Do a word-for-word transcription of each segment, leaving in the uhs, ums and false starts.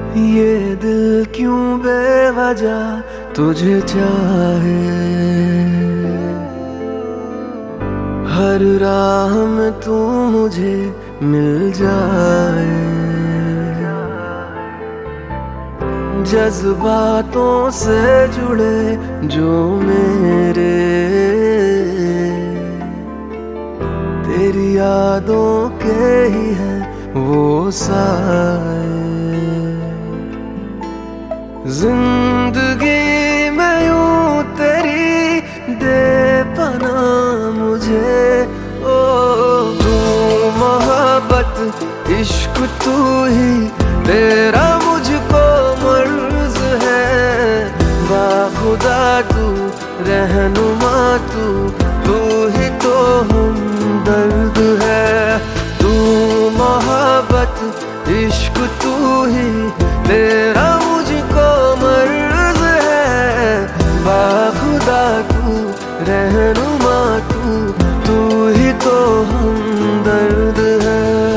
ये दिल क्यों बेवजह तुझे चाहे, हर राह में तू मुझे मिल जाए। जज्बातों से जुड़े जो मेरे, तेरी यादों के ही है वो साए। जिंदगी में यूं तेरी दे पना मुझे, ओ तू मोहब्बत इश्क तू ही, तेरा मुझको मर्ज है। बाखुदा तू रहनुमा तू, तू ही तो हमदर्द है। तू मोहब्बत इश्क तू ही, तेरा मुझको मर्ज है। बाखुदा तू रहनुमा तू, तू ही तो हमदर्द है।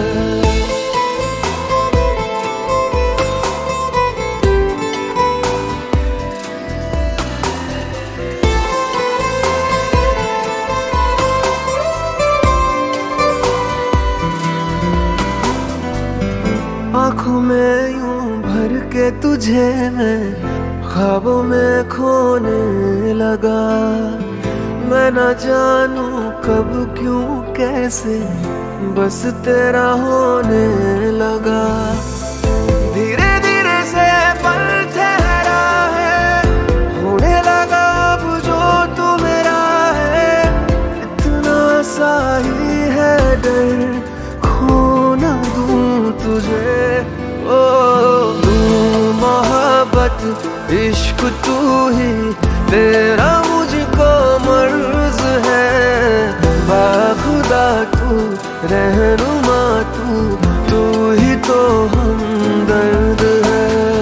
आँखों में यूं भर के तुझे मैं ख्वाबों में खोने लगा। मैं न जानू कब क्यों कैसे बस तेरा होने लगा। धीरे धीरे से पल ठहरा है, होने लगा अब जो तू मेरा है। इतना सा ही है डर, खो न दूं तुझे। ओ तू मोहब्बत इश्क तू ही, तेरा मुझको मर्ज है। बाखुदा तू रहनुमा तू, तू ही तो हमदर्द है।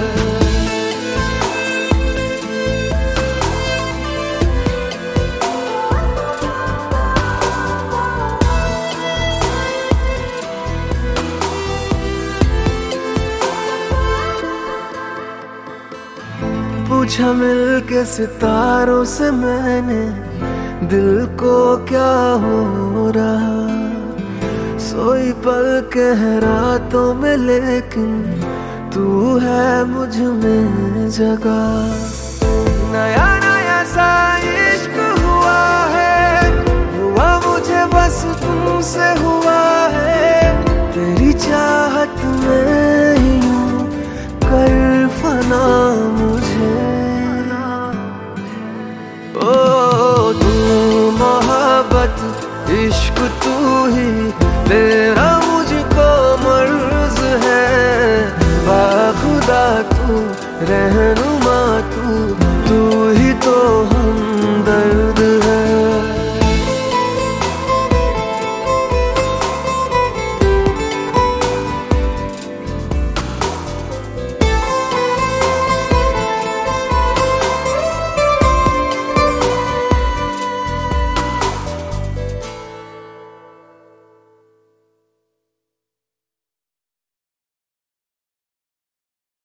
पूछा मिल के सितारों से मैंने, दिल को क्या हो रहा। सोई पल के है रातों में, लेकिन तू है मुझ में जगा। नया नया सा इश्क हुआ है, हुआ मुझे बस तुमसे हुआ है। तेरी चाहत में ही हूँ कर फना मुझे। ओ तू मोहब्बत इश्क तू ही, तेरा मुझको मर्ज है। बाखुदा तू रहनुमा